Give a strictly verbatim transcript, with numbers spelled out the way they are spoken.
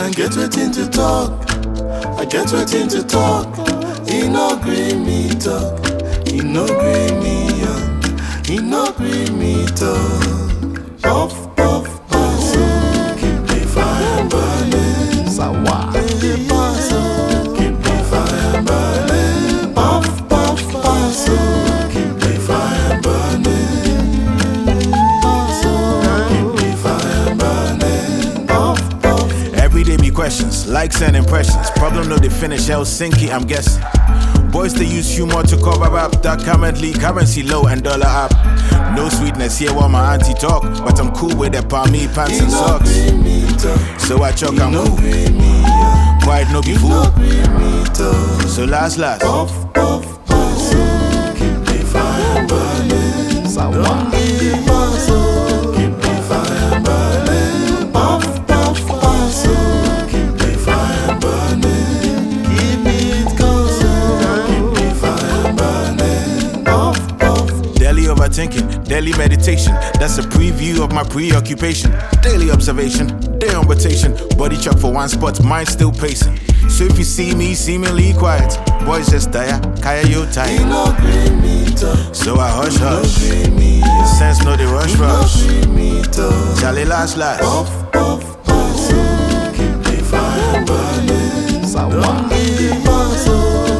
man get waiting to talk. I get waiting to talk. He no gree me talk. He no gree me young. He no gree me talk. Puff, puff, pass. Keep the fire burning. Sawa. Keep the fire burning. Puff, puff, pass. Keep the fire burning. Keep the fire burning. Puff, puff. Every day be questions, likes and impressions. Problem no they finish, Helsinki, I'm guessing. Boys they use humor to cover up that currently currency low and dollar up. No sweetness here while my auntie talk, but I'm cool with the palmy pants and socks. So I chuck I'm cool. Quiet no be fool. So last last. Puff, puff, pass. Keep the fire burning. Sawa. Keep the fire burning. Puff, puff, pass. Keep the fire burning. Keep it going. Keep the fire burning. Puff, puff. Daily overthinking, daily meditation. That's a preview of my preoccupation. Daily observation, day on rotation. Body chuck for one spot, mind still pacing. So if you see me seemingly quiet, boys just tire, kaya you He tired. no gree me talk. So I hush He no hush. gree me young. Sense no they rush He no rush. gree me talk. Charlie last last. Puff, puff, pass. Keep the fire burning. Sawa. Keep the pass.